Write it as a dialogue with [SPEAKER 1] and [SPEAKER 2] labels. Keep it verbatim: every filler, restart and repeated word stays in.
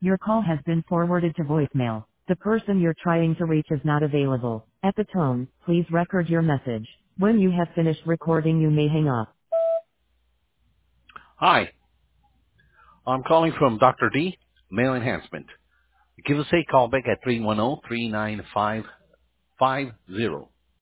[SPEAKER 1] Your call has been forwarded to voicemail. The person you're trying to reach is not available. At the tone, please record your message. When you have finished recording, you may hang up.
[SPEAKER 2] Hi, I'm calling from Doctor D, Male Enhancement. Give us a call back at three one zero, three nine five, five zero.